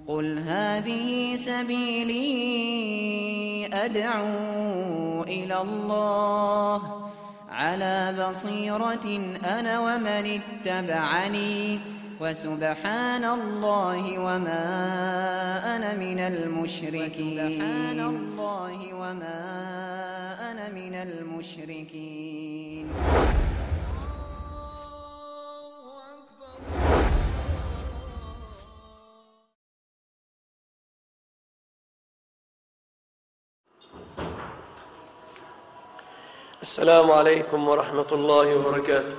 قل هذه سبيلي أدعو إلى الله على بصيرة أنا ومن اتبعني وسبحان الله وما أنا من المشركين. السلام عليكم ورحمة الله وبركاته.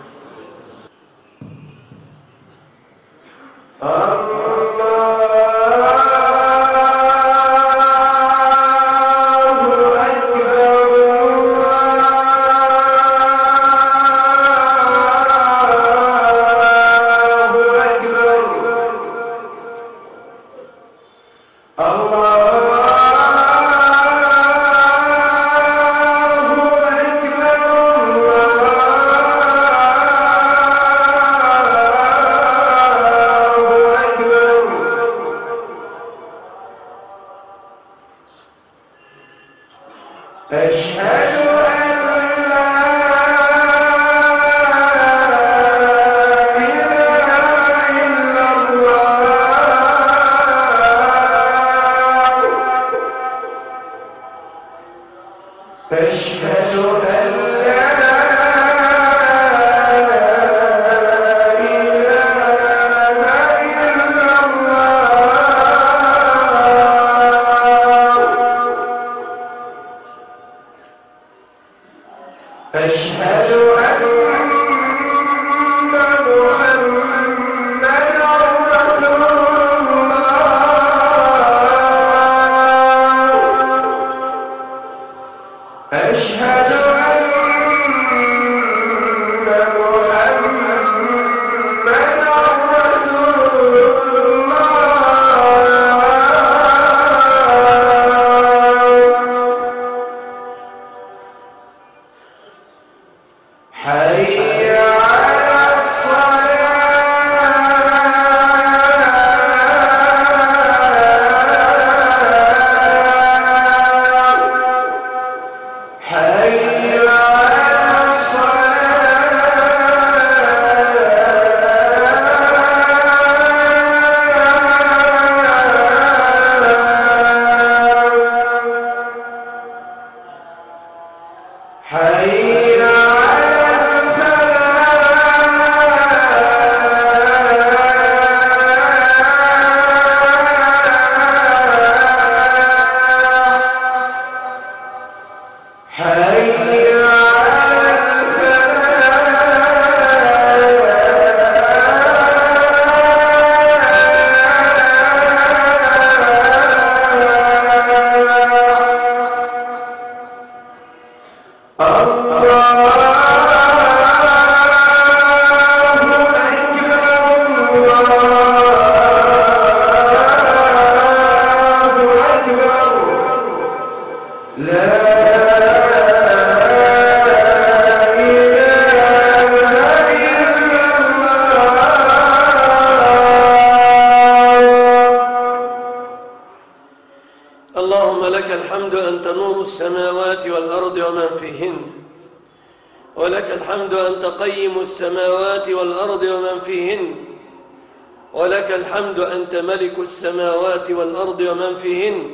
اللهم لك الحمد أنت نور السماوات والأرض ومن فيهن، ولك الحمد أنت قيم السماوات والأرض ومن فيهن، ولك الحمد أنت ملك السماوات والأرض ومن فيهن،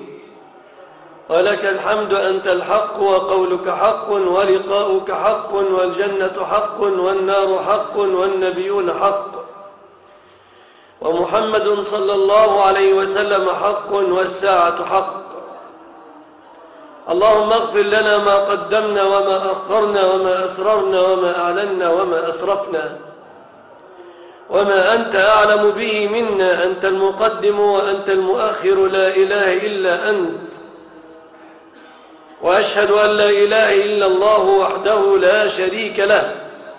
ولك الحمد أنت الحق وقولك حق ولقاؤك حق والجنة حق والنار حق والنبيون حق ومحمد صلى الله عليه وسلم حق والساعة حق. اللهم اغفر لنا ما قدمنا وما أخرنا وما أسررنا وما أعلنا وما أسرفنا وما أنت أعلم به منا، أنت المقدم وأنت المؤخر، لا إله إلا أنت. وأشهد أن لا إله إلا الله وحده لا شريك له،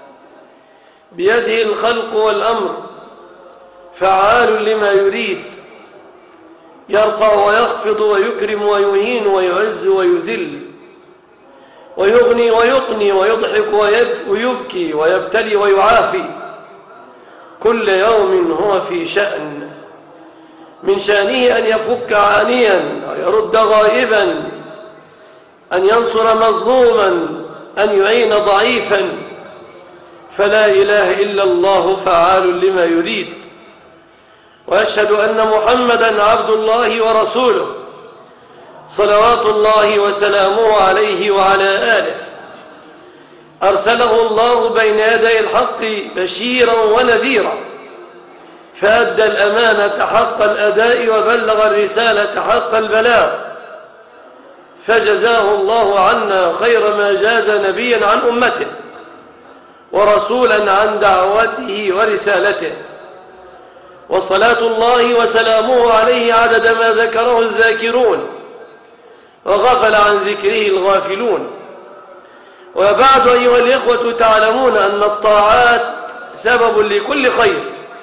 بيده الخلق والأمر، فعال لما يريد، يرفع ويخفض ويكرم ويهين ويعز ويذل، ويغني ويقني ويضحك ويبكي ويبتلي ويعافي، كل يوم هو في شأن. من شأنه أن يفك عانيا ويرد غائبا، أن ينصر مظلوما، أن يعين ضعيفا، فلا إله إلا الله فعال لما يريد. وأشهد أن محمدا عبد الله ورسوله صلوات الله وسلامه عليه وعلى آله، أرسله الله بين يدي الحق بشيرا ونذيرا، فأدى الأمانة حق الأداء وبلغ الرسالة حق البلاغ، فجزاه الله عنا خير ما جاز نبيا عن أمته ورسولا عن دعوته ورسالته. وصلاة الله وسلامه عليه عدد ما ذكره الذاكرون وغفل عن ذكره الغافلون. وبعد أيها الإخوة، تعلمون أن الطاعات سبب لكل خير،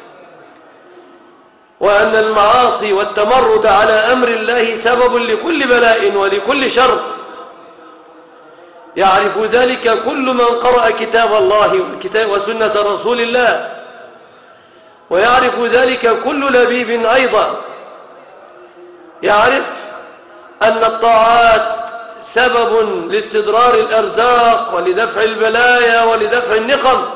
وأن المعاصي والتمرد على أمر الله سبب لكل بلاء ولكل شر. يعرف ذلك كل من قرأ كتاب الله وسنة رسول الله، ويعرف ذلك كل لبيب أيضا. يعرف أن الطاعات سبب لاستدرار الأرزاق ولدفع البلايا ولدفع النقم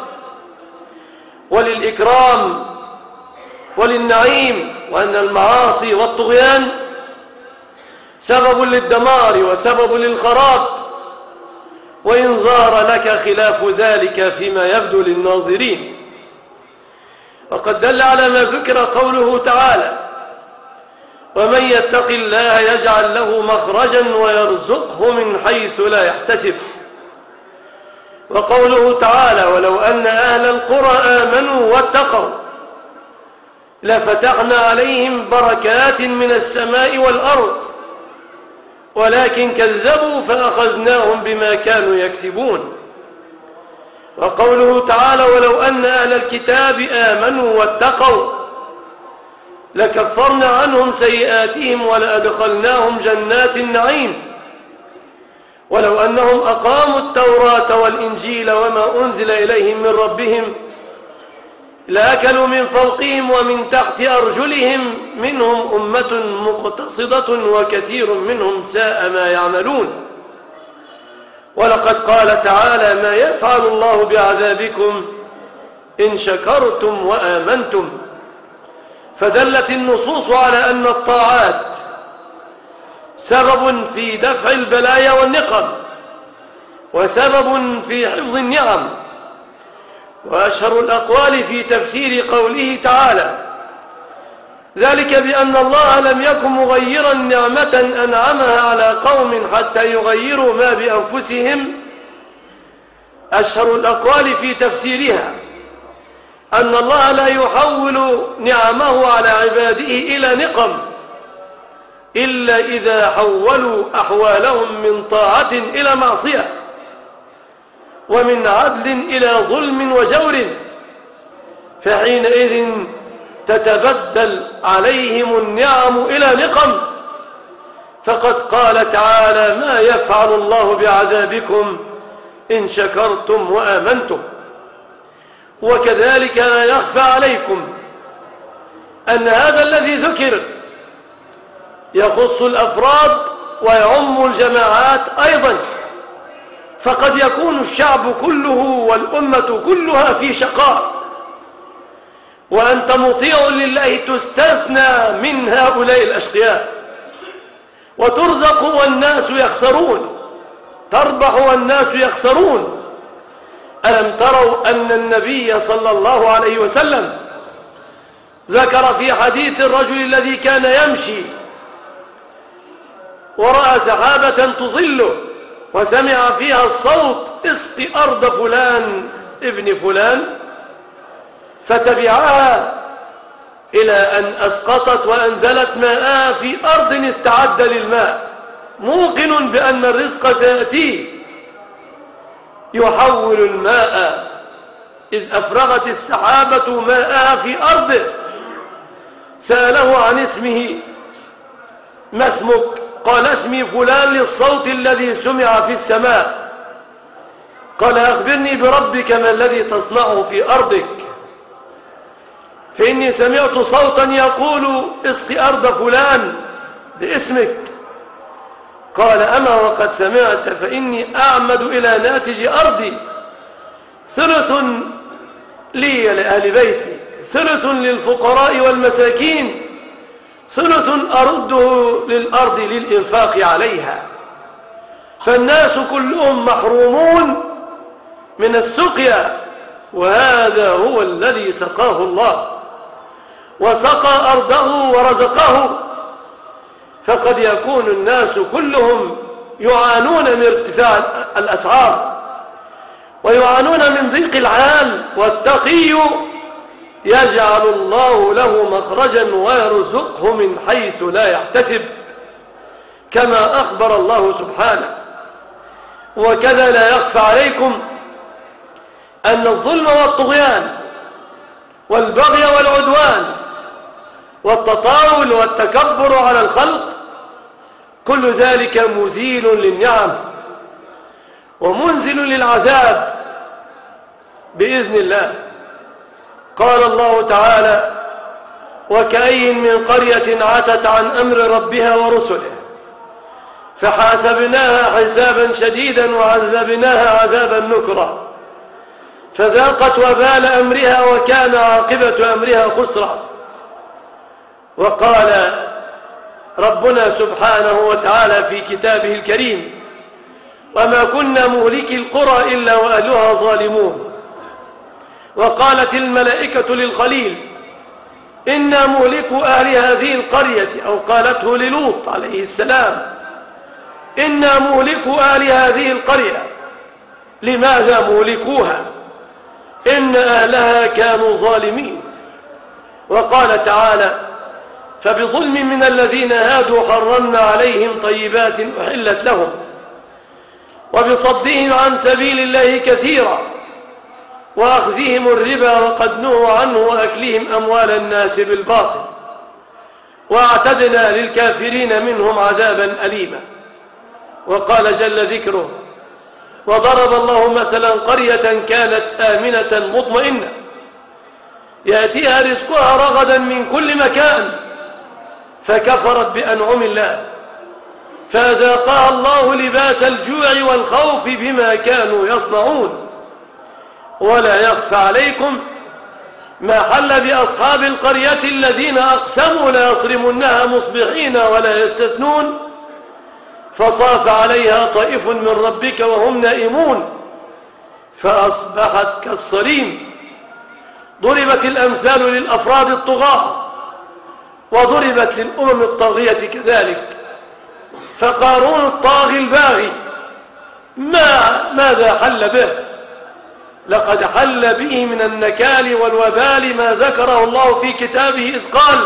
وللإكرام وللنعيم، وأن المعاصي والطغيان سبب للدمار وسبب للخراب، وإن ظهر لك خلاف ذلك فيما يبدو للناظرين. وقد دل على ما ذكر قوله تعالى: ومن يتق الله يجعل له مخرجا ويرزقه من حيث لا يحتسب. وقوله تعالى: ولو أن أهل القرى آمنوا واتقوا لفتحنا عليهم بركات من السماء والأرض ولكن كذبوا فأخذناهم بما كانوا يكسبون. وقوله تعالى: ولو أن أهل الكتاب آمنوا واتقوا لكفرنا عنهم سيئاتهم ولأدخلناهم جنات النعيم. ولو أنهم أقاموا التوراة والإنجيل وما أنزل إليهم من ربهم لأكلوا من فوقهم ومن تحت أرجلهم منهم أمة مقتصدة وكثير منهم ساء ما يعملون. ولقد قال تعالى: ما يفعل الله بعذابكم إن شكرتم وآمنتم. فدلت النصوص على أن الطاعات سبب في دفع البلايا والنقم وسبب في حفظ النعم. وأشهر الأقوال في تفسير قوله تعالى ذلك بأن الله لم يكن مغيرا نعمة أنعمها على قوم حتى يغيروا ما بأنفسهم. أشهر الأقوال في تفسيرها أن الله لا يحول نعمه على عباده إلى نقم إلا إذا حولوا أحوالهم من طاعة إلى معصية، ومن عدل إلى ظلم وجور، فحينئذ تتبدل عليهم النعم إلى نقم. فقد قال تعالى: ما يفعل الله بعذابكم إن شكرتم وآمنتم. وكذلك لا يخفى عليكم أن هذا الذي ذكر يخص الأفراد ويعم الجماعات أيضا، فقد يكون الشعب كله والأمة كلها في شقاء وأنت مطيع لله تستثنى من هؤلاء الأشقياء، وترزق والناس يخسرون، تربح والناس يخسرون. ألم تروا أن النبي صلى الله عليه وسلم ذكر في حديث الرجل الذي كان يمشي ورأى سحابة تظله وسمع فيها الصوت: اسق أرض فلان ابن فلان، فتبعها إلى أن أسقطت وأنزلت ماءها في أرض استعد للماء، موقن بأن الرزق سيأتيه. يحول الماء إذ أفرغت السحابة ماءها في أرضه، سأله عن اسمه: ما اسمك؟ قال: اسمي فلان، للصوت الذي سمع في السماء. قال: أخبرني بربك، ما الذي تصنعه في أرضك؟ فإني سمعت صوتا يقول اسق أرض فلان باسمك. قال أما وقد سمعت فإني أعمد إلى ناتج أرضي، ثلث لي لأهل بيتي، ثلث للفقراء والمساكين، ثلث أرده للأرض للإنفاق عليها. فالناس كلهم محرومون من السقيا، وهذا هو الذي سقاه الله وسقى أرضه ورزقه. فقد يكون الناس كلهم يعانون من ارتفاع الأسعار ويعانون من ضيق الحال، والتقي يجعل الله له مخرجا ويرزقه من حيث لا يحتسب، كما أخبر الله سبحانه. وكذا لا يخفى عليكم أن الظلم والطغيان والبغي والعدوان والتطاول والتكبر على الخلق كل ذلك مزيل للنعم ومنزل للعذاب بإذن الله. قال الله تعالى: وكأين من قرية عتت عن أمر ربها ورسله فحاسبناها حسابا شديدا وعذبناها عذابا نكرا فذاقت وبال أمرها وكان عاقبة أمرها خسرا. وقال ربنا سبحانه وتعالى في كتابه الكريم: وما كنا مهلكي القرى إلا وأهلها ظالمون. وقالت الملائكة للخليل: إنا مهلكو أهل هذه القرية، أو قالته للوط عليه السلام: إنا مهلكو أهل هذه القرية. لماذا مهلكوها؟ إن أهلها كانوا ظالمين. وقال تعالى: فبظلم من الذين هادوا حرمنا عليهم طيبات أحلت لهم وبصدهم عن سبيل الله كثيرا وأخذهم الربا وقد نهوا عنه وأكلهم أموال الناس بالباطل وأعتدنا للكافرين منهم عذابا أليما. وقال جل ذكره: وضرب الله مثلا قرية كانت آمنة مطمئنة يأتيها رزقها رغدا من كل مكان فكفرت بأنعم الله فأذاقها الله لباس الجوع والخوف بما كانوا يصنعون. ولا يخفى عليكم ما حل بأصحاب القرية الذين أقسموا لا يصرمنها مصبحين ولا يستثنون فطاف عليها طائف من ربك وهم نائمون فأصبحت كالصريم. ضربت الأمثال للأفراد الطغاة وضربت للأمم الطاغية كذلك. فقارون الطاغي الباغي ماذا حل به؟ لقد حل به من النكال والوبال ما ذكره الله في كتابه إذ قال: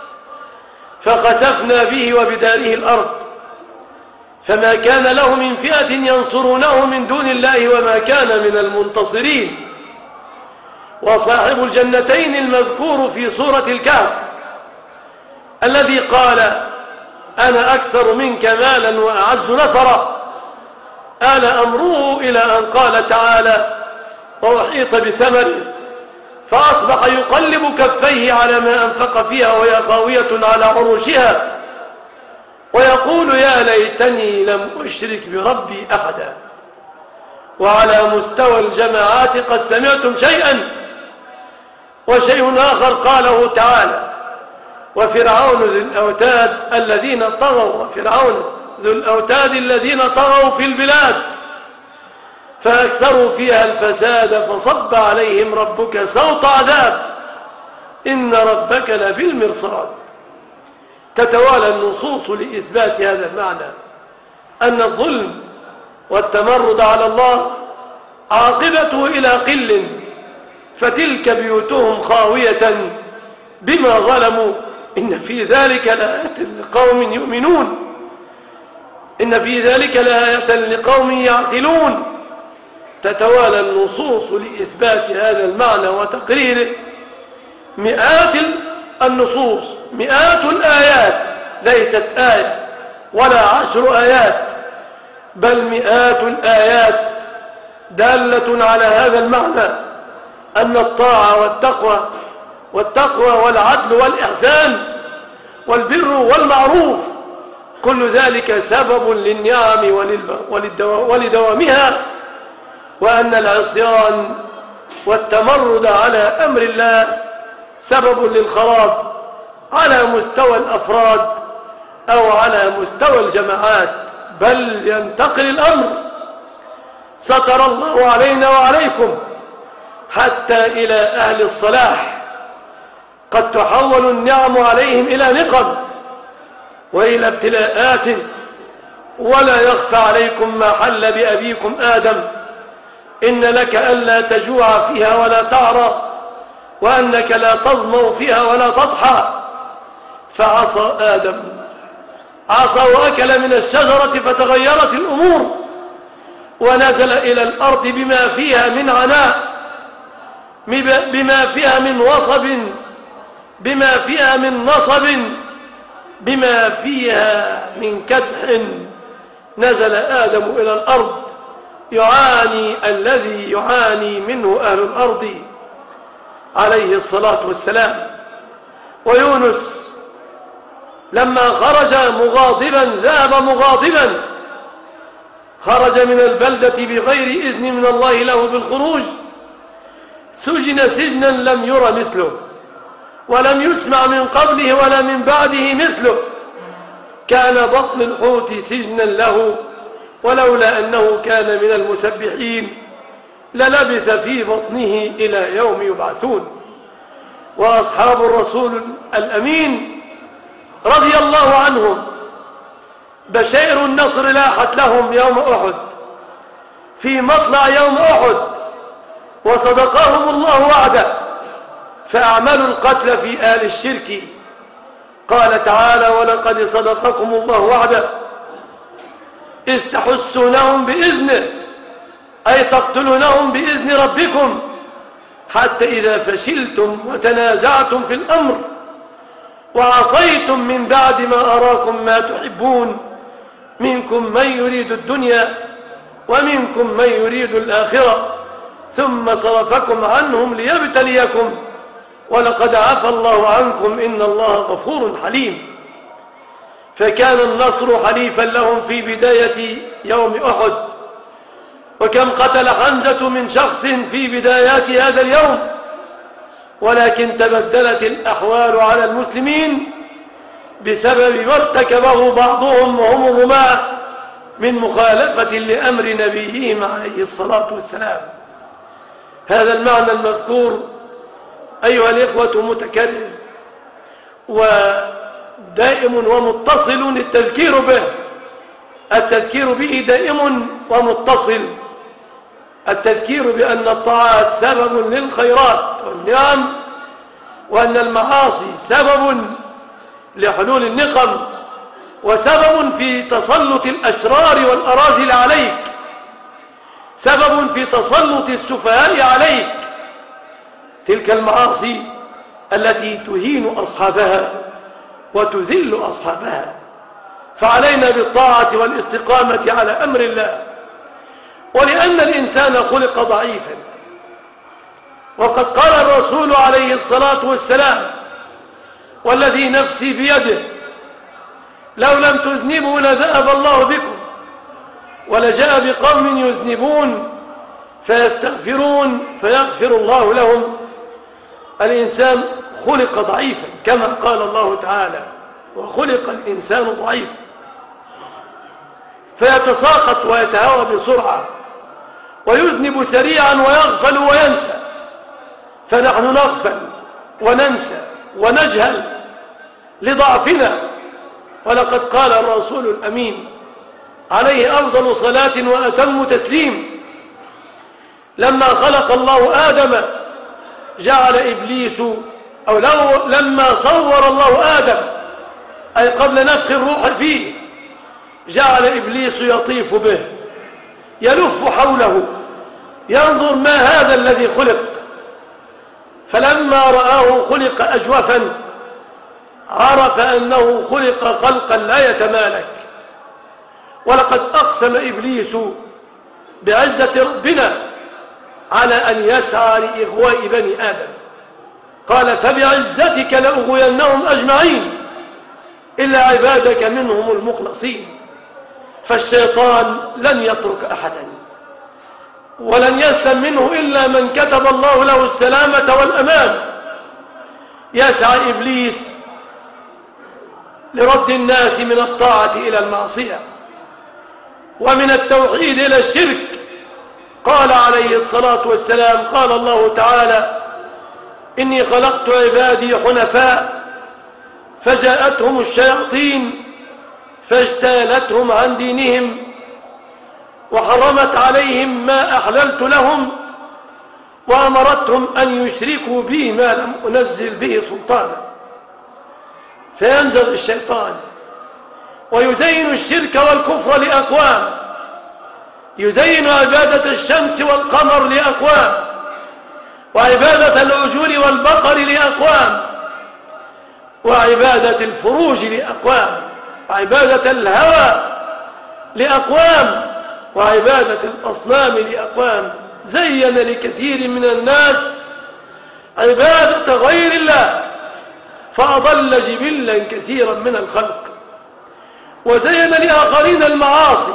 فخسفنا به وبداره الأرض فما كان له من فئة ينصرونه من دون الله وما كان من المنتصرين. وصاحب الجنتين المذكور في سورة الكهف الذي قال: أنا أكثر منك مالا وأعز نفرا، آل أمره إلى أن قال تعالى: وأحيط بثمره فأصبح يقلب كفيه على ما أنفق فيها وهي خاوية على عروشها ويقول: يا ليتني لم أشرك بربي أحدا. وعلى مستوى الجماعات قد سمعتم شيئا. وشيء آخر قاله تعالى: وفرعون ذو الأوتاد الذين طغوا، وفرعون ذو الأوتاد الذين طغوا في البلاد فأكثروا فيها الفساد فصب عليهم ربك سوط عذاب إن ربك لبالمرصاد. تتوالى النصوص لإثبات هذا المعنى أن الظلم والتمرد على الله عاقبته إلى قل، فتلك بيوتهم خاوية بما ظلموا إن في ذلك لآية لقوم يؤمنون، إن في ذلك لآية لقوم يعقلون. تتوالى النصوص لإثبات هذا المعنى وتقريره، مئات النصوص، مئات الآيات، ليست آية ولا 10 آيات بل مئات الآيات دالة على هذا المعنى، أن الطاعة والتقوى والتقوى والعدل والإحسان والبر والمعروف، كل ذلك سبب للنعم ولدوامها، وأن العصيان والتمرد على أمر الله سبب للخراب على مستوى الأفراد أو على مستوى الجماعات، بل ينتقل الأمر ستر الله علينا وعليكم حتى إلى أهل الصلاح، قد تحول النعم عليهم إلى نقم وإلى ابتلاءات. ولا يخفى عليكم ما حل بأبيكم آدم، إن لك ألا تجوع فيها ولا تعرى، وأنك لا تظمأ فيها ولا تضحى. فعصى آدم، عصى وأكل من الشجرة فتغيرت الأمور، ونزل إلى الأرض بما فيها من عناء، بما فيها من وصب، بما فيها من نصب، بما فيها من كدح. نزل آدم إلى الأرض يعاني الذي يعاني منه أهل الأرض عليه الصلاة والسلام. ويونس لما خرج مغاضبا ذهب مغاضبا، خرج من البلدة بغير إذن من الله له بالخروج، سجن سجنا لم ير مثله ولم يسمع من قبله ولا من بعده مثله. كان بطن الحوت سجنا له، ولولا أنه كان من المسبحين للبث في بطنه إلى يوم يبعثون. وأصحاب الرسول الأمين رضي الله عنهم بشائر النصر لاحت لهم يوم أحد، في مطلع يوم أحد، وصدقهم الله وعده فأعملوا القتل في آل الشرك. قال تعالى: ولقد صدقكم الله وعده إذ تحسونهم بإذنه، أي تقتلونهم بإذن ربكم، حتى إذا فشلتم وتنازعتم في الأمر وعصيتم من بعد ما أراكم ما تحبون، منكم من يريد الدنيا ومنكم من يريد الآخرة، ثم صرفكم عنهم ليبتليكم، ولقد عفى الله عنكم إن الله غفور حليم. فكان النصر حليفا لهم في بداية يوم أحد. وكم قتل حمزة من شخص في بدايات هذا اليوم، ولكن تبدلت الأحوال على المسلمين بسبب ما ارتكبه بعضهم وهم الرماة من مخالفة لأمر نبيهم عليه الصلاة والسلام. هذا المعنى المذكور أيها الإخوة متكرر ودائم ومتصل التذكير به، التذكير به دائم ومتصل، التذكير بأن الطاعات سبب للخيرات والنعم، وأن المعاصي سبب لحلول النقم، وسبب في تسلط الأشرار والأراذل عليك، سبب في تسلط السفهاء عليك. تلك المعاصي التي تهين أصحابها وتذل أصحابها. فعلينا بالطاعة والاستقامة على أمر الله، ولأن الإنسان خلق ضعيفا، وقد قال الرسول عليه الصلاة والسلام: والذي نفسي بيده لو لم تذنبوا لذهب الله بكم ولجاء بقوم يذنبون فيستغفرون فيغفر الله لهم. الإنسان خلق ضعيفا كما قال الله تعالى: وخلق الإنسان ضعيفا، فيتساقط ويتهوى بسرعة ويذنب سريعا ويغفل وينسى. فنحن نغفل وننسى ونجهل لضعفنا. ولقد قال الرسول الأمين عليه أفضل صلاة وأتم تسليم: لما خلق الله آدم جعل إبليس، أو لما صور الله آدم أي قبل نفخ الروح فيه، جعل إبليس يطيف به يلف حوله ينظر ما هذا الذي خلق، فلما رآه خلق أجوفا عرف أنه خلق خلقا لا يتمالك. ولقد أقسم إبليس بعزة ربنا على أن يسعى لإغواء بني آدم، قال فبعزتك لأغوينهم أجمعين إلا عبادك منهم المخلصين. فالشيطان لن يترك أحدا ولن يسلم منه إلا من كتب الله له السلامة والأمان. يسعى إبليس لرد الناس من الطاعة إلى المعصية ومن التوحيد إلى الشرك. قال عليه الصلاة والسلام قال الله تعالى إني خلقت عبادي حنفاء فجاءتهم الشياطين فاجتالتهم عن دينهم وحرمت عليهم ما أحللت لهم وأمرتهم أن يشركوا بي ما لم أنزل به سلطانا. فينزغ الشيطان ويزين الشرك والكفر لأقوام، يزين عبادة الشمس والقمر لأقوام، وعبادة العجول والبقر لأقوام، وعبادة الفروج لأقوام، وعبادة الهوى لأقوام، وعبادة الأصنام لأقوام. زين لكثير من الناس عبادة غير الله فأضل جبلا كثيرا من الخلق. وزين لآخرين المعاصي،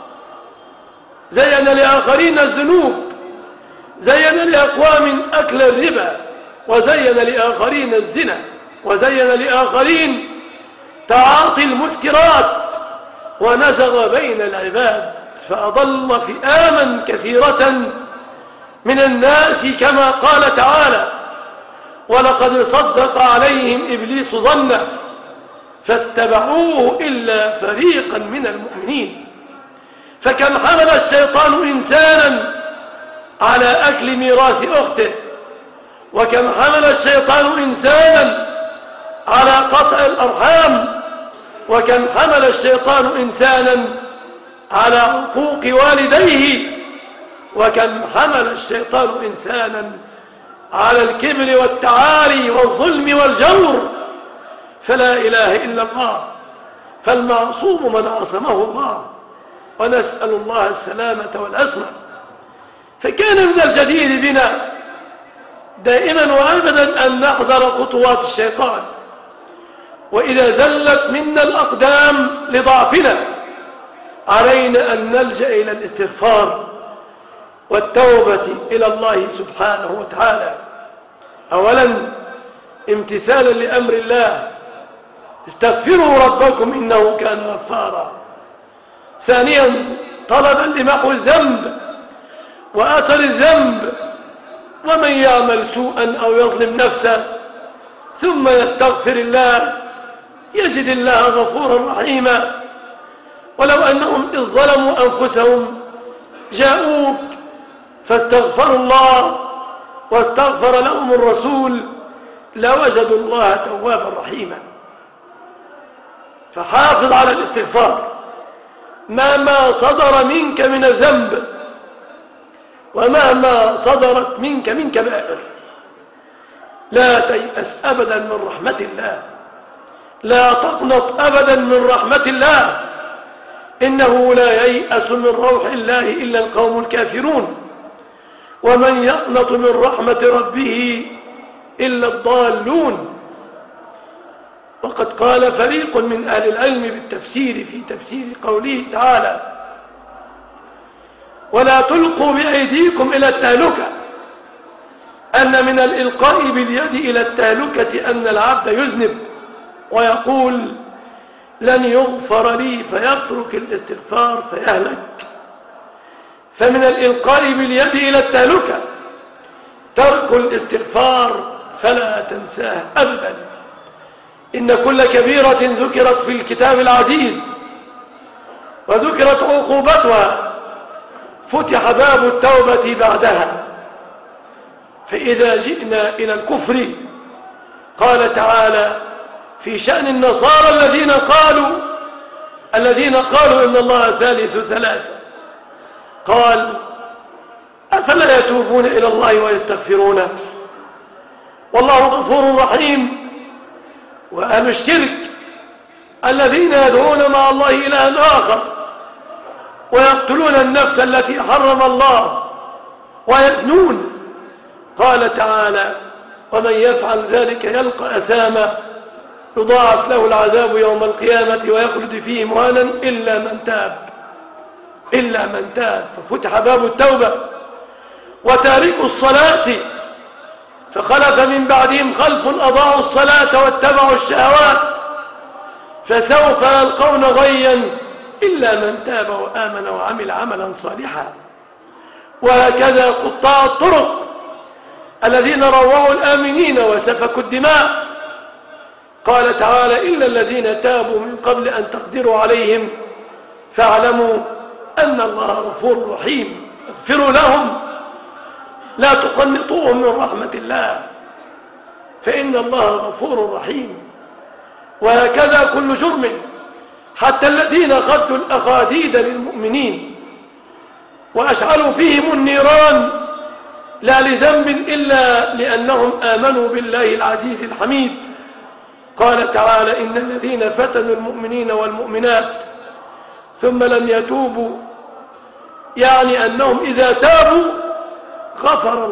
زين لآخرين الذنوب، زين لأقوام أكل الربا، وزين لآخرين الزنا، وزين لآخرين تعاطي المسكرات، ونزغ بين العباد فأضل فئاما كثيرة من الناس كما قال تعالى ولقد صدق عليهم إبليس ظنه فاتبعوه إلا فريقا من المؤمنين. فكم حمل الشيطان إنسانا على أكل ميراث أخته، وكم حمل الشيطان إنسانا على قطع الأرحام، وكم حمل الشيطان إنسانا على عقوق والديه، وكم حمل الشيطان إنسانا على الكبر والتعالي والظلم والجور. فلا إله إلا الله، فالمعصوم من عصمه الله، ونسأل الله السلامة والعصمة. فكان من الجدير بنا دائما وأبدا أن نحذر خطوات الشيطان، وإذا زلت منا الأقدام لضعفنا علينا أن نلجأ إلى الاستغفار والتوبة إلى الله سبحانه وتعالى. أولا امتثالا لأمر الله، استغفروا ربكم إنه كان غفارا. ثانيا طلبا لمحو الذنب وأثر الذنب، ومن يعمل سوءا أو يظلم نفسه ثم يستغفر الله يجد الله غفورا رحيما. ولو أنهم إذ ظلموا أنفسهم جاءوك فاستغفروا الله واستغفر لهم الرسول لوجدوا الله توابا رحيما. فحافظ على الاستغفار مهما صدر منك من الذنب ومهما صدرت منك من كبائر. لا تيأس أبدا من رحمة الله، لا تقنط أبدا من رحمة الله، إنه لا ييأس من روح الله إلا القوم الكافرون، ومن يقنط من رحمة ربه إلا الضالون. وقد قال فريق من أهل العلم بالتفسير في تفسير قوله تعالى ولا تلقوا بأيديكم إلى التهلكة، أن من الإلقاء باليد إلى التهلكة أن العبد يذنب ويقول لن يغفر لي فيترك الاستغفار فيهلك. فمن الإلقاء باليد إلى التهلكة ترك الاستغفار فلا تنساه أبدا. إن كل كبيرة ذكرت في الكتاب العزيز وذكرت عقوبتها فتح باب التوبة بعدها. فإذا جئنا إلى الكفر قال تعالى في شأن النصارى الذين قالوا إن الله ثالث ثلاثة، قال أفلا يتوبون إلى الله ويستغفرونه والله غفور رحيم. وأهل الشرك الذين يدعون مع الله إلها آخر ويقتلون النفس التي حرم الله ويزنون، قال تعالى ومن يفعل ذلك يلقى أثاما يضاعف له العذاب يوم القيامة ويخلد فيه مهانا إلا من تاب ففتح باب التوبة. وتاركوا الصلاة فخلف من بعدهم خلف أضاعوا الصلاة واتبعوا الشهوات فسوف يلقون غيا إلا من تاب وآمن وعمل عملا صالحا. وهكذا قطاع الطرق الذين روعوا الآمنين وسفكوا الدماء قال تعالى إلا الذين تابوا من قبل أن تقدروا عليهم فاعلموا أن الله غفور رحيم. اغفروا لهم لا تقنطوهم من رحمة الله فإن الله غفور رحيم. وهكذا كل جرم حتى الذين خدوا الأخاديد للمؤمنين وأشعلوا فيهم النيران لا لذنب إلا لأنهم آمنوا بالله العزيز الحميد. قال تعالى إن الذين فتنوا المؤمنين والمؤمنات ثم لم يتوبوا يعني أنهم إذا تابوا غفر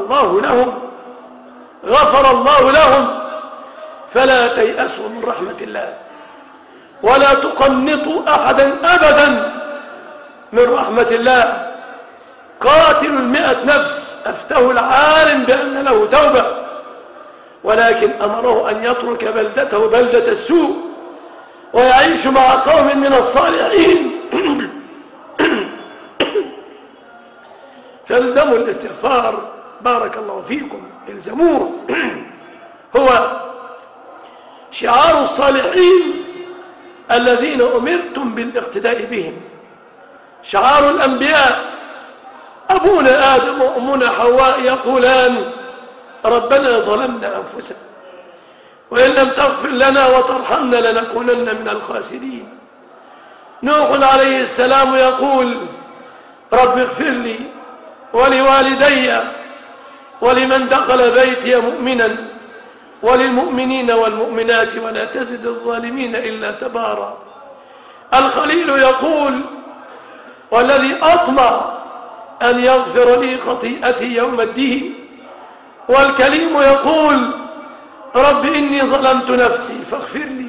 الله لهم فلا تيأسوا من رحمة الله ولا تقنطوا أحدا أبدا من رحمة الله. قاتل 100 نفس أفتاه العالم بأن له توبة ولكن أمره أن يترك بلدته بلدة السوء ويعيش مع قوم من الصالحين فالزموا الاستغفار بارك الله فيكم الزموه هو شعار الصالحين الذين أمرتم بالاقتداء بهم. شعار الأنبياء أبونا آدم وأمنا حواء يقولان ربنا ظلمنا أنفسنا وإن لم تغفر لنا وترحمنا لنكونن من الخاسرين. نوح عليه السلام يقول رب اغفر لي ولوالدي ولمن دخل بيتي مؤمنا وللمؤمنين والمؤمنات ولا تزد الظالمين إلا تبارا. الخليل يقول والذي أطمع أن يغفر لي خطيئتي يوم الدين. والكليم يقول رب إني ظلمت نفسي فاغفر لي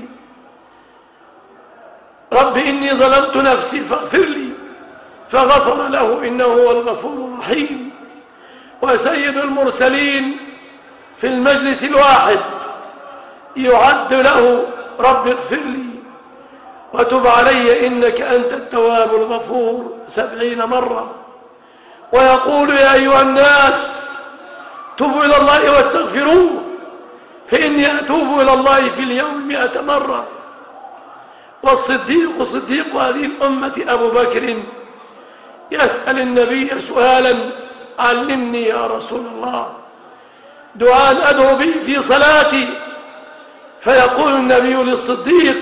رب إني ظلمت نفسي فاغفر لي فغفر له إنه هو الغفور الرحيم. وسيد المرسلين في المجلس الواحد يعد له رب اغفر لي وتب علي إنك أنت التواب الغفور 70 مرة. ويقول يا أيها الناس توبوا إلى الله واستغفروه فإني أتوب إلى الله في اليوم 100 مرة. والصديق صديق هذه الأمة أبو بكر يسأل النبي سؤالا علمني يا رسول الله دعاء أدعو به في صلاتي فيقول النبي للصديق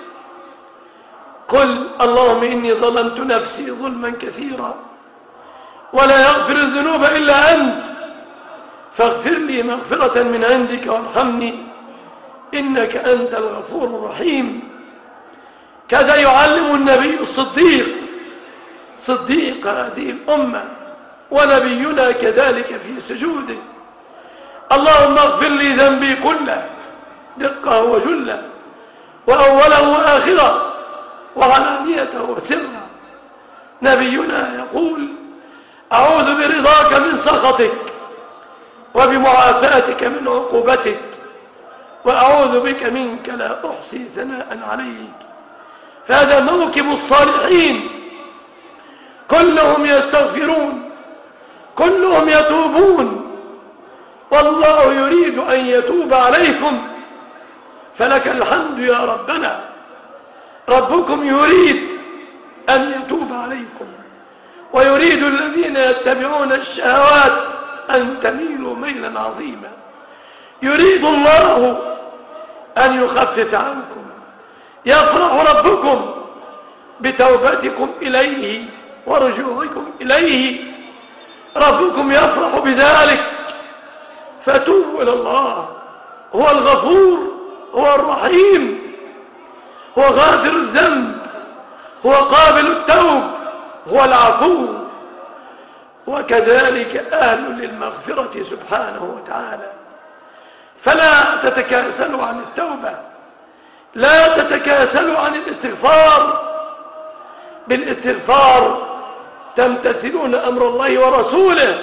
قل اللهم إني ظلمت نفسي ظلما كثيرا ولا يغفر الذنوب إلا أنت فاغفر لي مغفرة من عندك وارحمني إنك أنت الغفور الرحيم. كذا يعلم النبي الصديق صديق هذه الأمة ونبينا كذلك في سجوده اللهم اغفر لي ذنبي كله دقه وجله وأوله وآخره وعلانيته وسره. نبينا يقول أعوذ برضاك من سخطك وبمعافاتك من عقوبتك وأعوذ بك منك لا أحصي ثناء عليك. فهذا موكب الصالحين كلهم يستغفرون كلهم يتوبون والله يريد أن يتوب عليكم فلك الحمد يا ربنا. ربكم يريد أن يتوب عليكم ويريد الذين يتبعون الشهوات أن تميلوا ميلا عظيما. يريد الله أن يخفف عنكم. يفرح ربكم بتوبتكم إليه ورجوعكم إليه. ربكم يفرح بذلك فتوبوا إلى الله. هو الغفور هو الرحيم هو غافر الذنب هو قابل التوب هو العفو وكذلك أهل للمغفرة سبحانه وتعالى. فلا تتكاسلوا عن التوبة، لا تتكاسلوا عن الاستغفار. بالاستغفار تمتثلون أمر الله ورسوله،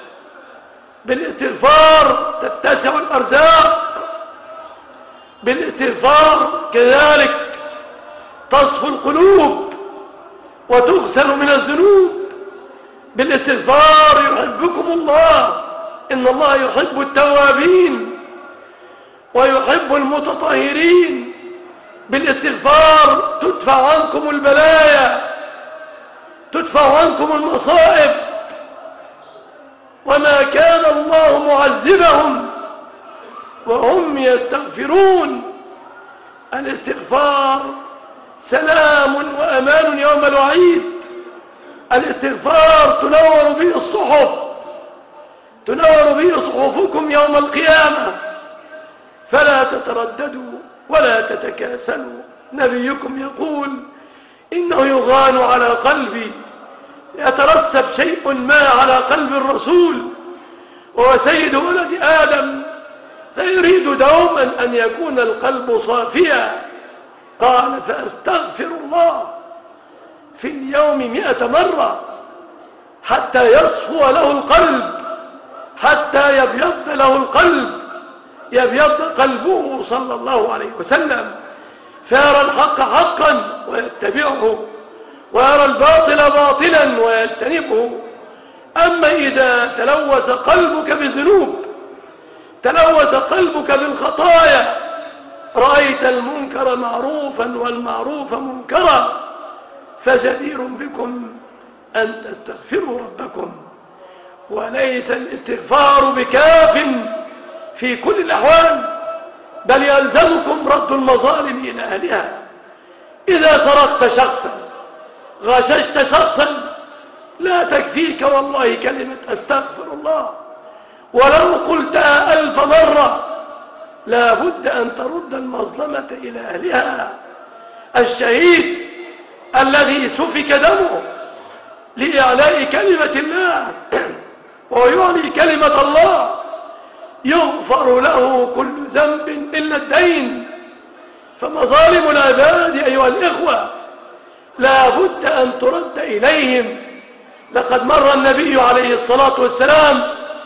بالاستغفار تتسع الأرزاق، بالاستغفار كذلك تصفو القلوب وتغسل من الذنوب. بالاستغفار يحبكم الله، إن الله يحب التوابين ويحب المتطهرين. بالاستغفار تدفع عنكم البلايا، تدفع عنكم المصائب. وما كان الله معذبهم وهم يستغفرون. الاستغفار سلام وأمان يوم الوعيد. الاستغفار تنور به الصحف، تنور به صحفكم يوم القيامة. فلا تترددوا ولا تتكاسلوا. نبيكم يقول: إنه يغان على قلبي، يترسب شيء ما على قلب الرسول وهو سيد ولد آدم، فيريد دوما أن يكون القلب صافيا. قال: فأستغفر الله في اليوم 100 مرة حتى يصفو له القلب، حتى يبيض له القلب، يبيض قلبه صلى الله عليه وسلم، فيرى الحق حقا ويتبعه، ويرى الباطل باطلا ويجتنبه. أما إذا تلوث قلبك بالذنوب، تلوث قلبك بالخطايا، رأيت المنكر معروفا والمعروف منكرا، فجدير بكم أن تستغفروا ربكم. وليس الاستغفار بكاف في كل الأحوال، بل يلزمكم رد المظالم إلى أهلها. إذا سرقت شخصا، غششت شخصا، لا تكفيك والله كلمة أستغفر الله، ولو قلتها 1000 مرة لا بد أن ترد المظلمة إلى أهلها. الشهيد الذي سفك دمه لإعلاء كلمة الله ويعلي كلمة الله يغفر له كل ذنب إلا الدين. فمظالم العباد أيها الإخوة لا بد أن ترد إليهم. لقد مر النبي عليه الصلاة والسلام،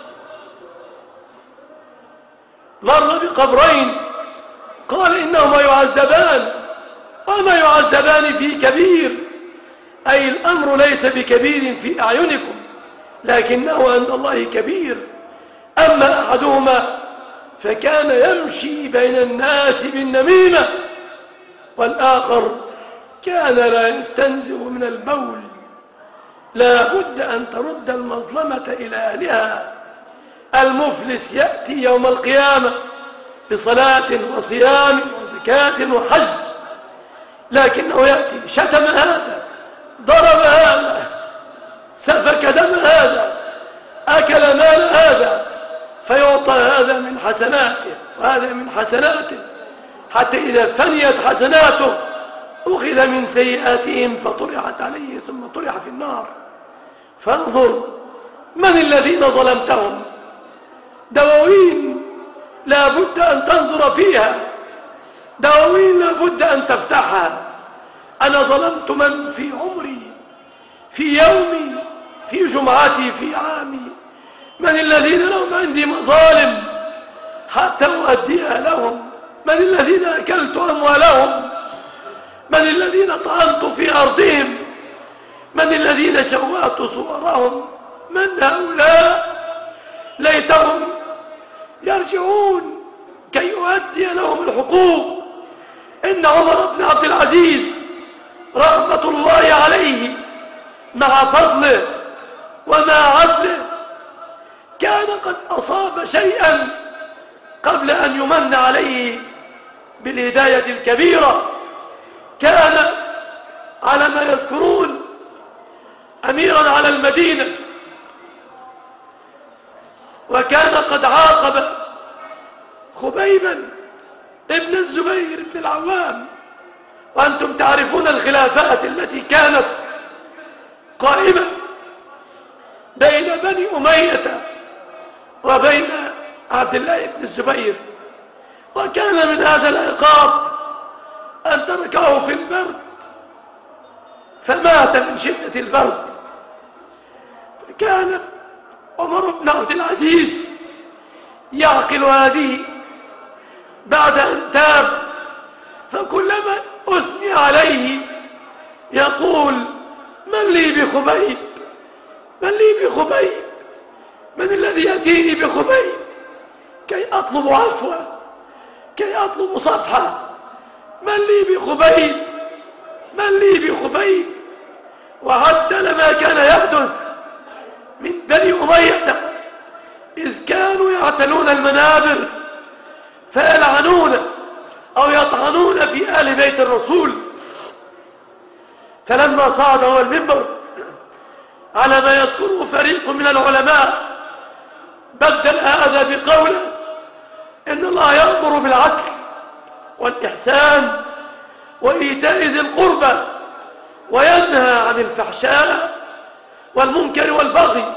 مر بقبرين، قال: إنهما يعذبان، وما يعذبان في كبير، أي الأمر ليس بكبير في أعينكم لكنه عند الله كبير. أما أحدهما فكان يمشي بين الناس بالنميمة، والآخر كان لا يستنزه من البول. لا بد أن ترد المظلمة إلى أهلها. المفلس يأتي يوم القيامة بصلاة وصيام وزكاة وحج، لكنه يأتي شتم هذا، ضرب هذا، سفك دم هذا، أكل مال هذا، فيعطى هذا من حسناته وهذا من حسناته، حتى إذا فنيت حسناته أخذ من سيئاتهم فطرحت عليه ثم طرح في النار. فانظر من الذين ظلمتهم. دواوين لا بد أن تنظر فيها، دواوين لا بد أن تفتحها. أنا ظلمت من في عمري، في يومي، في جمعتي، في عامي؟ من الذين لهم عندي مظالم حتى أؤديها لهم؟ من الذين أكلت أموالهم؟ من الذين طعنت في أرضهم؟ من الذين شوهت صورهم؟ من هؤلاء؟ ليتهم يرجعون كي يؤدي لهم الحقوق. إن عمر بن عبد العزيز رحمة الله عليه مع فضله ومع عدله كان قد أصاب شيئا قبل أن يمن عليه بالهداية الكبيرة. كان على ما يذكرون أميرا على المدينة، وكان قد عاقب خبيبا ابن الزبير بن العوام. وأنتم تعرفون الخلافات التي كانت قائمة بين بني أمية وبين عبد الله بن الزبير. وكان من هذا العقاب أن تركه في البرد فمات من شدة البرد. فكان عمر بن عبد العزيز يعقل هذه بعد أن تاب، فكلما أثني عليه يقول: من لي بخبيب؟ من لي بخبيب؟ من الذي يأتيني بخبيب كي أطلب عفوه، كي أطلب صفحة؟ من لي بخبيب؟ من لي بخبيب؟ وحتى لما كان يحدث من بني أمية إذ كانوا يعتلون المنابر فيلعنون أو يطعنون في آل بيت الرسول، فلما صعد هو المنبر على ما يذكره فريق من العلماء بدل هذا بقوله: إن الله يأمر بالعدل والإحسان وإيتاء ذي القربى وينهى عن الفحشاء والمنكر والبغي.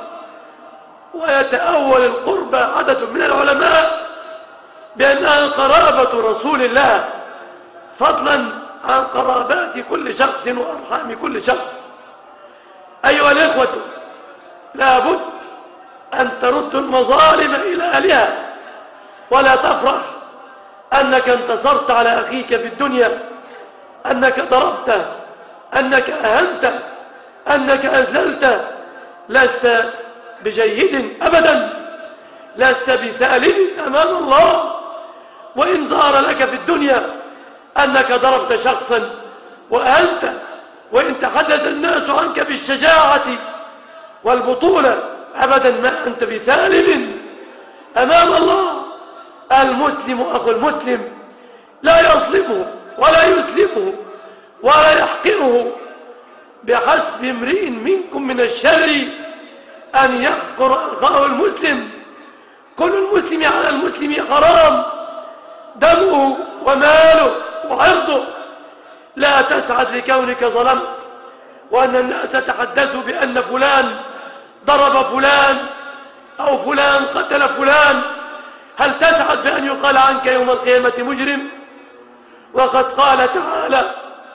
ويتأول القربى عدد من العلماء بأنها قرابة رسول الله، فضلا عن قرابات كل شخص وأرحام كل شخص. أيها الإخوة، لابد أن ترد المظالم إلى أهلها، ولا تفرح أنك انتصرت على أخيك في الدنيا، أنك ضربته، أنك أهنته، أنك أذلته. لست بجيد أبدا، لست بسالم أمام الله. وإن ظهر لك في الدنيا أنك ضربت شخصا وأهنته، وإن تحدث الناس عنك بالشجاعة والبطولة، أبدا ما أنت بسالم أمام الله. المسلم أخو المسلم لا يظلمه ولا يسلمه ولا يحقره، بحسب امرئ منكم من الشر أن يحقر أخاه المسلم. كل المسلم على المسلم حرام، دمه وماله وعرضه. لا تسعد لكونك ظلمت وأن الناس تحدثوا بأن فلان ضرب فلان أو فلان قتل فلان. هل تسعد بأن يقال عنك يوم القيامة مجرم؟ وقد قال تعالى: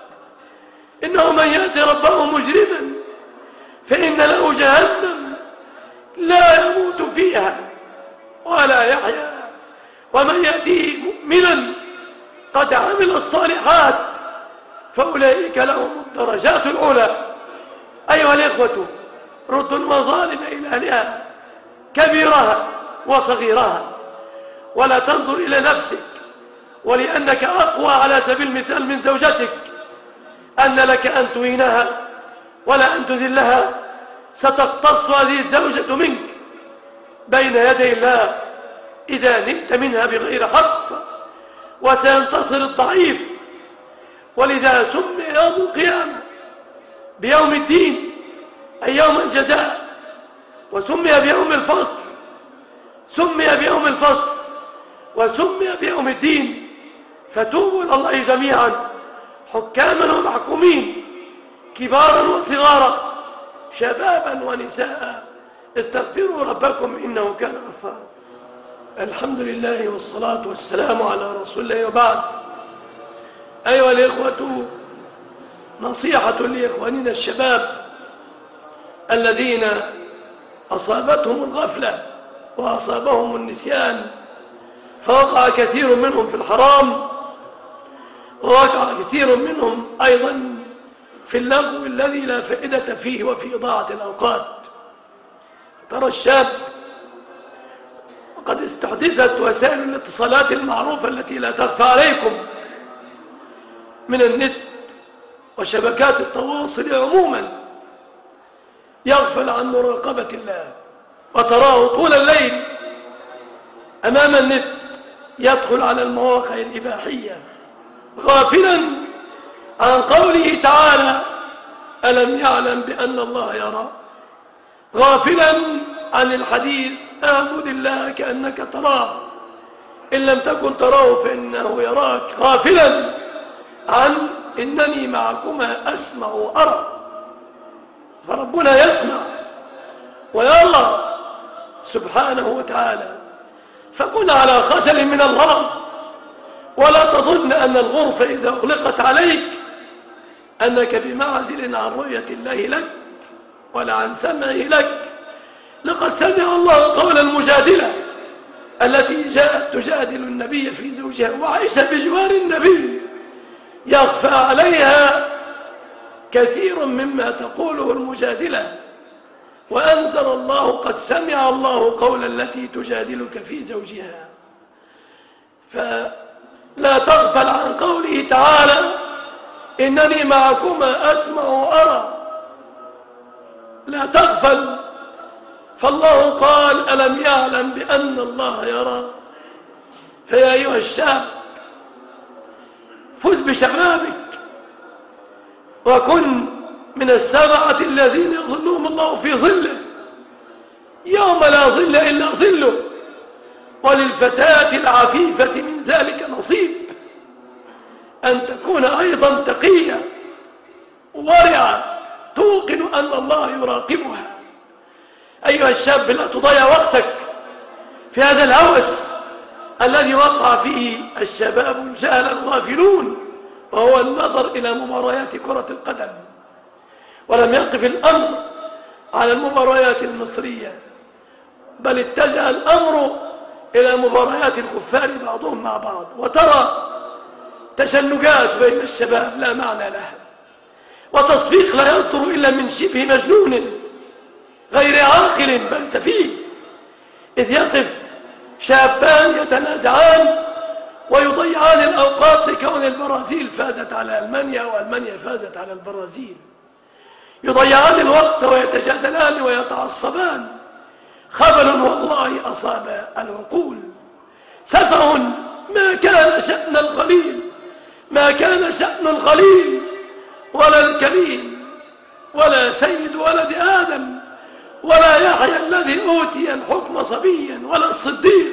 إنه من يأتي ربه مجرما فإن له جهنم لا يموت فيها ولا يحيا، ومن يأتيه مؤمنا قد عمل الصالحات فأولئك لهم الدرجات العلى. أيها الإخوة، ردوا المظالم إلى أهلها، كبيرها وصغيرها، ولا تنظر إلى نفسك ولأنك أقوى على سبيل المثال من زوجتك أن لك أن تهينها ولا أن تذلها. ستقتص هذه الزوجة منك بين يدي الله إذا نلت منها بغير حق، وسينتصر الضعيف. ولذا سمي يوم القيامة بيوم الدين، أي يوم الجزاء، وسمي بيوم الفصل، سمي بيوم الفصل وسمي بيوم الدين. فتوبوا إلى الله جميعا، حكاما ومحكومين، كبارا وصغارا، شبابا ونساء، استغفروا ربكم إنه كان غفارا. الحمد لله والصلاة والسلام على رسول الله، وبعد. أيها الإخوة، نصيحة لإخواننا الشباب الذين أصابتهم الغفلة وأصابهم النسيان، فوقع كثير منهم في الحرام، ووقع كثير منهم أيضا في اللغو الذي لا فائدة فيه وفي إضاعة الأوقات. ترى الشاب وقد استحدثت وسائل الاتصالات المعروفة التي لا تخفى عليكم من النت وشبكات التواصل عموما، يغفل عن مراقبة الله، وتراه طول الليل أمام النت يدخل على المواقع الإباحية، غافلا عن قوله تعالى: ألم يعلم بأن الله يرى، غافلا عن الحديث: اعبد الله كأنك تراه إن لم تكن تراه فإنه يراك، غافلا عن إنني معكما أسمع وأرى. فربنا يسمع ويرى سبحانه وتعالى. فكن على خجل من الله ولا تظن أن الغرفة إذا أغلقت عليك أنك بمعزل عن رؤية الله لك ولا عن سمعه لك. لقد سمع الله قول المجادلة التي جاءت تجادل النبي في زوجها وعائشة بجوار النبي، يخفى عليها كثير مما تقوله المجادلة، وأنزل الله قد سمع الله قول التي تجادلك في زوجها. فلا تغفل عن قوله تعالى إنني معكما أسمع وأرى، لا تغفل. فالله قال ألم يعلم بأن الله يرى. فيا أيها الشاب فز بشبابك وكن من السبعة الذين يظلهم الله في ظله يوم لا ظل إلا ظله. وللفتاة العفيفة من ذلك نصيب، أن تكون أيضا تقية ورعة توقن أن الله يراقبها. أيها الشاب لا تضيع وقتك في هذا الهوس الذي وقع فيه الشباب الجهل الغافلون، وهو النظر إلى مباريات كرة القدم. ولم يقف الأمر على المباريات المصرية، بل اتجه الأمر إلى مباريات الكفار بعضهم مع بعض، وترى تشنجات بين الشباب لا معنى لها، وتصفيق لا يصدر إلا من شبه مجنون غير عاقل بل سفيه، إذ يقف شابان يتنازعان ويضيعان الأوقات لكون البرازيل فازت على ألمانيا وألمانيا فازت على البرازيل. يضيعان الوقت ويتجادلان ويتعصبان. خبل والله أصاب العقول. سفه ما كان شأن الخليل، ما كان شأن الخليل ولا الكريم ولا سيد ولد آدم ولا يحيى الذي أوتي الحكم صبيا ولا الصديق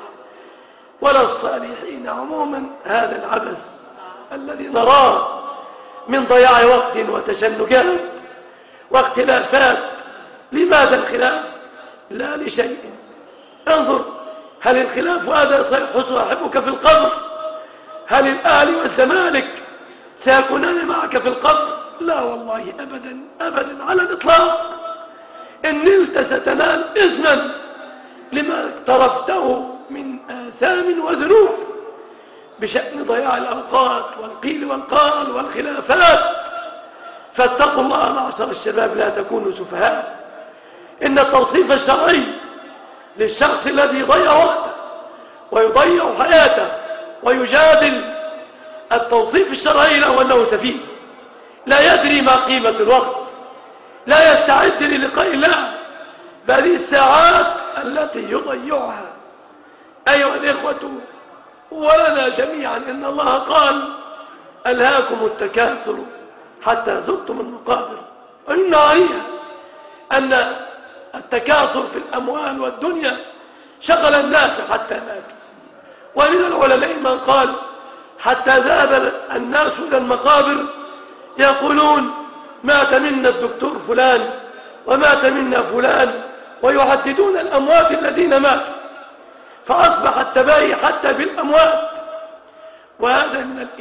ولا الصالحين عموما. هذا العبث الذي نراه من ضياع وقت وتشنجات واختلافات. لماذا الخلاف؟ لا لشيء. انظر، هل الخلاف هذا سيحس صاحبك في القبر؟ هل الأهلي والزمالك سيكونان معك في القبر؟ لا والله أبدا أبدا على الإطلاق. إن نلت ستنال إثما لما اقترفته من آثام وذنوب بشأن ضياع الأوقات والقيل والقال والخلافات. فاتقوا الله معشر الشباب، لا تكونوا سفهاء. إن التوصيف الشرعي للشخص الذي يضيع وقته ويضيع حياته ويجادل، التوصيف الشرعي له أنه سفيه، لا يدري ما قيمة الوقت، لا يستعد للقاء الله بهذه الساعات التي يضيعها. أيها الإخوة ولنا جميعا إن الله قال ألهاكم التكاثر حتى زرتم المقابر. وإن عليها أن التكاثر في الأموال والدنيا شغل الناس حتى ماتوا. ومن العلماء من قال حتى ذهب الناس إلى المقابر يقولون مات منا الدكتور فلان ومات منا فلان، ويعددون الأموات الذين ماتوا، فأصبح التباهي حتى بالأموات. وهذا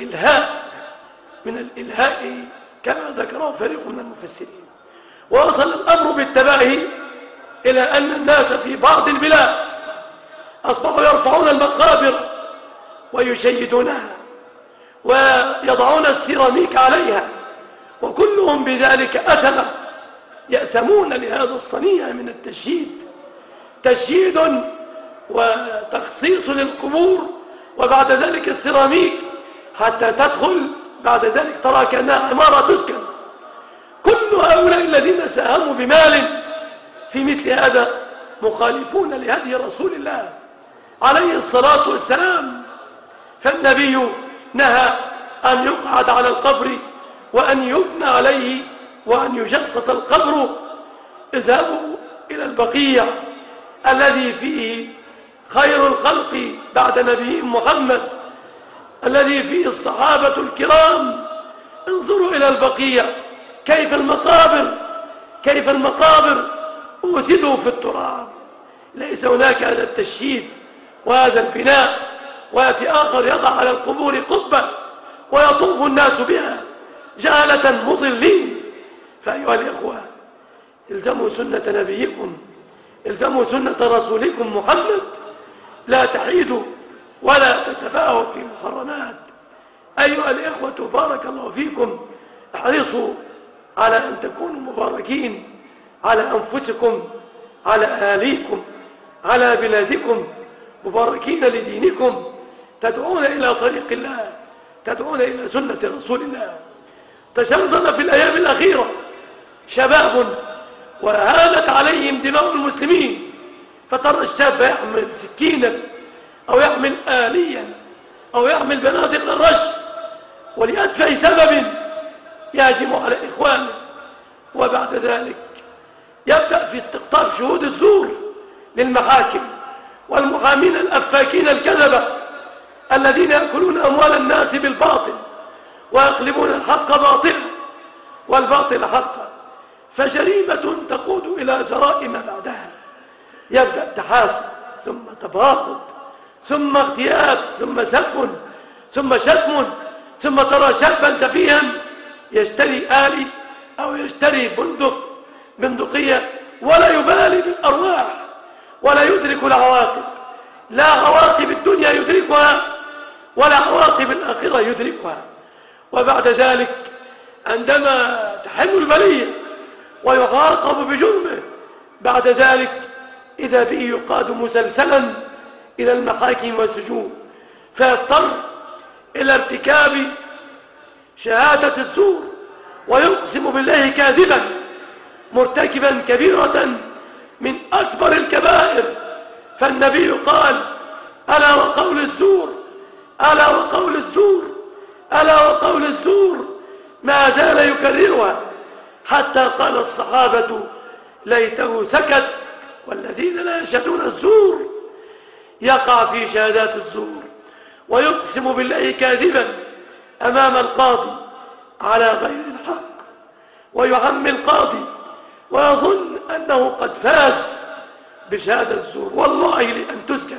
من الإلهاء كما ذكره فريق من المفسرين. ووصل الأمر بالتباهي إلى أن الناس في بعض البلاد أصبحوا يرفعون المقابر ويشيدونها ويضعون السيراميك عليها، وكلهم بذلك أثمة، يأثمون لهذا الصنيع من التشييد، تشييد وتخصيص للقبور، وبعد ذلك السيراميك حتى تدخل بعد ذلك ترى كأنها عمارة تسكن. كل هؤلاء الذين ساهموا بمال في مثل هذا مخالفون لهدي رسول الله عليه الصلاة والسلام. فالنبي نهى أن يقعد على القبر وأن يبنى عليه وأن يجسس القبر. اذهبوا إلى البقيع الذي فيه خير الخلق بعد نبيهم محمد، الذي فيه الصحابة الكرام. انظروا إلى البقيع كيف المقابر أوسدوا في التراب. ليس هناك هذا التشييد وهذا البناء ويأتي آخر يضع على القبور قبة ويطوف الناس بها جهلة مضلين. فأيها الإخوة، الزموا سنة نبيكم، الزموا سنة رسولكم محمد، لا تحيدوا ولا تتباهوا في محرمات. أيها الإخوة بارك الله فيكم، احرصوا على أن تكونوا مباركين على أنفسكم، على أهاليكم، على بلادكم، مباركين لدينكم، تدعون إلى طريق الله، تدعون إلى سنة رسول الله. تشنزن في الأيام الأخيرة شباب وهانت عليهم دماء المسلمين، فترى الشاب يحمل سكينا أو يحمل آليا أو يحمل بنادق الرش، ولأدفع سبب يهجم على إخوانه، وبعد ذلك يبدأ في استقطاب شهود الزور للمحاكم والمحامين الأفاكين الكذبة الذين يأكلون أموال الناس بالباطل ويقلبون الحق باطلا والباطل حقا، فجريمة تقود إلى جرائم بعدها. يبدأ تحاسب، ثم تباغض، ثم اغتياب، ثم سب، ثم شتم، ثم ترى شابا سفيها يشتري آلي أو يشتري بندقية ولا يبالي بالأرواح ولا يدرك العواقب، لا عواقب الدنيا يدركها ولا عواقب الآخرة يدركها. وبعد ذلك عندما تحل البلية ويعاقب بجرمه، بعد ذلك إذا به يقاد مسلسلا إلى المحاكم والسجون، فيضطر إلى ارتكاب شهادة الزور ويقسم بالله كاذبا، مرتكبا كبيرة من أكبر الكبائر. فالنبي قال: ألا وقول الزور، ألا وقول الزور، ألا وقول الزور، ما زال يكررها حتى قال الصحابة: ليته سكت. والذين لا يشهدون الزور يقع في شهادات الزور ويقسم بالله كاذبا أمام القاضي على غير الحق، ويعمي القاضي ويظن أنه قد فاز بشهادة الزور. والله لأن تسكن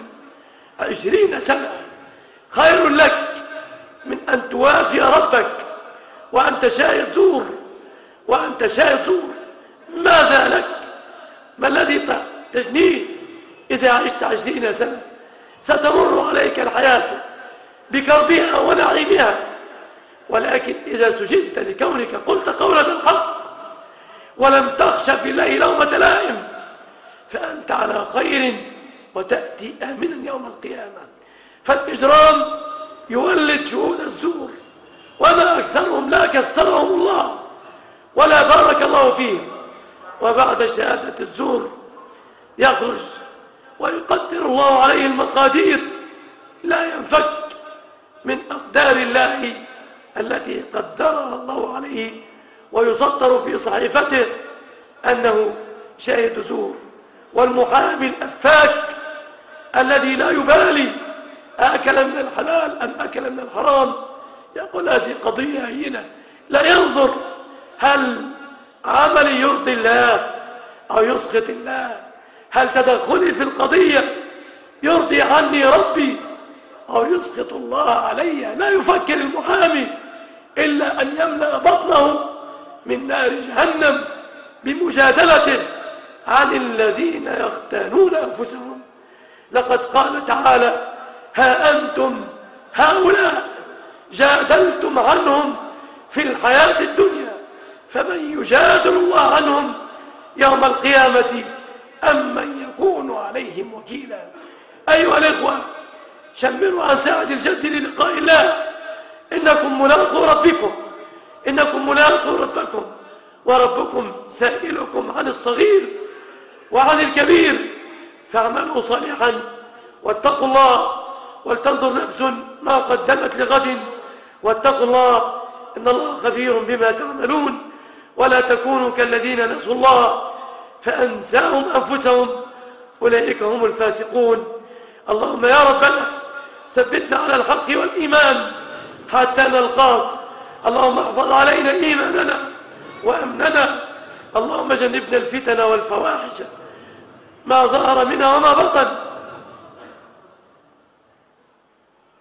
20 سنة خير لك من أن توافي ربك وأنت شاهد زور، وأنت شاهد زور. ماذا لك؟ ما الذي تجنيه إذا عشت 20 سنة؟ ستمر عليك الحياة بكربها ونعيمها، ولكن إذا سجدت لكونك قلت قولة الحق ولم تخش في الله لومة لائم فأنت على خير وتأتي آمنا يوم القيامة. فالإجرام يولد شهود الزور، وما أكثرهم لا كثرهم الله ولا بارك الله فيهم. وبعد شهادة الزور يخرج ويقدر الله عليه المقادير، لا ينفك من أقدار الله التي قدرها الله عليه، ويسطر في صحيفته أنه شاهد زور. والمحامي الأفاك الذي لا يبالي أكل من الحلال أم أكل من الحرام يقول: هذه قضية هينة، لا ينظر هل عملي يرضي الله أو يسخط الله، هل تدخلي في القضية يرضي عني ربي أو يسخط الله علي. لا يفكر المحامي إلا أن يملأ بطنه من نار جهنم بمجادلته عن الذين يختانون أنفسهم. لقد قال تعالى: ها أنتم هؤلاء جادلتم عنهم في الحياة الدنيا، فمن يجادل الله عنهم يوم القيامة أم من يكون عليهم وكيلا. أيها الإخوة، شمروا عن ساعة الجد للقاء الله، إنكم ملاقوا ربكم، إنكم ملاقوا ربكم، وربكم سائلكم عن الصغير وعن الكبير. فاعملوا صالحا واتقوا الله، ولتنظر نفس ما قدمت لغد، واتقوا الله إن الله خبير بما تعملون. ولا تكونوا كالذين نسوا الله فأنساهم أنفسهم أولئك هم الفاسقون. اللهم يا ربنا ثبتنا على الحق والإيمان حتى نلقاك. اللهم احفظ علينا إيماننا وأمننا. اللهم جنبنا الفتن والفواحش ما ظهر منها وما بطن.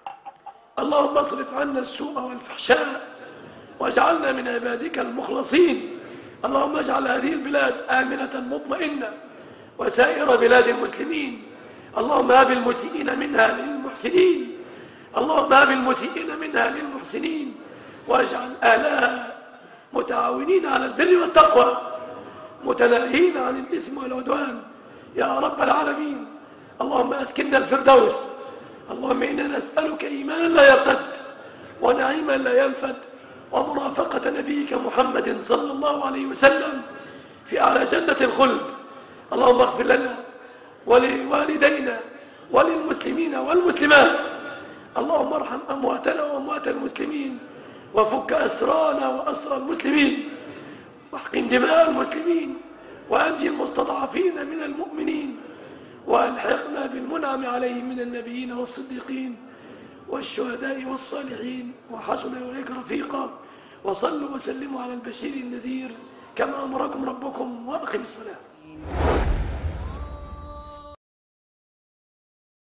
اللهم اصرف عنا السوء والفحشاء واجعلنا من عبادك المخلصين. اللهم اجعل هذه البلاد آمنة مطمئنة وسائر بلاد المسلمين. اللهم هب المسيئين منها للمحسنين، اللهم هب المسيئين منها للمحسنين، واجعل أهلها متعاونين على البر والتقوى متناهين عن الإثم والعدوان يا رب العالمين. اللهم أسكننا الفردوس. اللهم إنا نسألك إيمانا لا يرتد ونعيما لا ينفد ومرافقة نبيك محمد صلى الله عليه وسلم في أعلى جنة الخلد. اللهم اغفر لنا ولوالدينا وللمسلمين والمسلمات. اللهم ارحم أمواتنا وأموات المسلمين وفك أسرانا وأسرى المسلمين واحقن دماء المسلمين وأنجي المستضعفين من المؤمنين وألحقنا بالمنعم عليهم من النبيين والصديقين والشهداء والصالحين وحسن أولئك رفيقا. وصلوا وسلموا على البشير النذير كما أمركم ربكم، وأقم الصلاة.